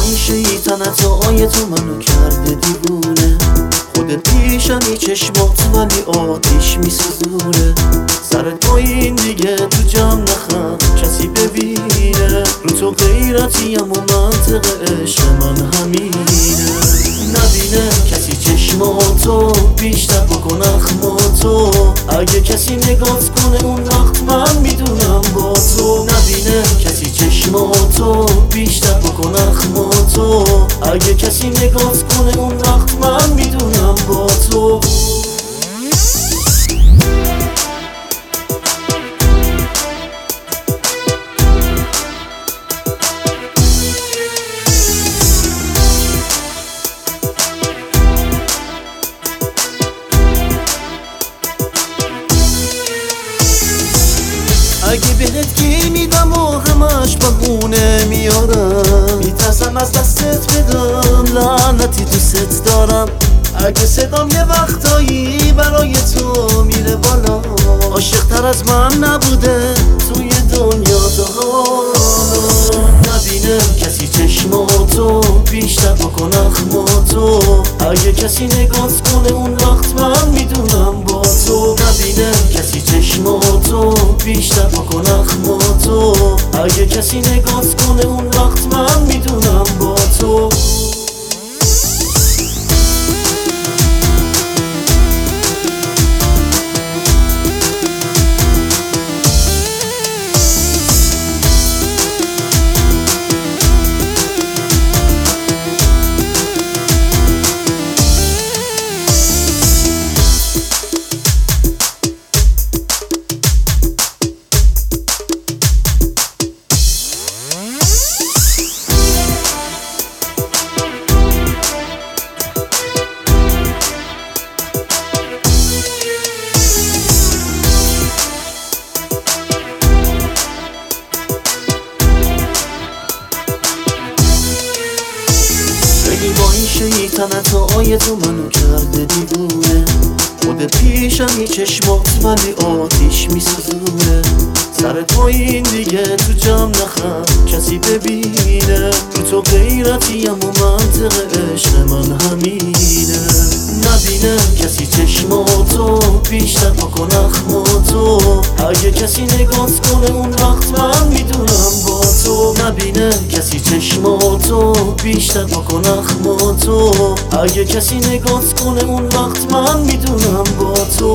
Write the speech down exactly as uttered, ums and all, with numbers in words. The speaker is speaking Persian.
این شیطنت های تو منو کرده دیوونه. خودت پیشمی چشمات ولی آتیش میسوزونه. سرت پایین دیگه تو جمع نخم کسی ببینه. رو تو غیرتیم و منطق عشق من همینه. نبینه کسی چشماتو بیشتر بکن اخماتو. اگه کسی نگات کنه اون وقت من میدونم با تو. نبینه کسی چشماتو بیشتر بکن اخماتو. اگه کسی نگات کنه اون وقت من میدونم با تو. اگه بهت کی میدم و همش بهونه میارم. میترسم از دستت بدم لعنتی دوست دارم. اگه صدام یه وقتایی برای تو میره بالا. عاشق تر از من نبوده توی دنیا تا حالا. نبینه کسی چشماتو بیشتر بکن اخماتو. اگه کسی نگات کنه اون وقت من میدونم با تو. نبینه کسی چشماتو بیشتر بکن اخماتو. اگه کسی نگات کنه اون وقت من میدونم با تو. با این شیطنت های تو منو کرده دیوونه. خودت پیشمی چشمات ولی آتیش میسوزونه. سرت پایین دیگه تو جمع نخم کسی ببینه. رو تو غیرتیم و منطق عشق من همینه. نبینه کسی چشماتو بیشتر بکن اخماتو. اگه کسی نگات کنه اون وقت من میدونم با تو. نبینه کسی چشماتو بیشتر بکن اخماتو. اگه کسی نگات کنه اون وقت من میدونم با تو.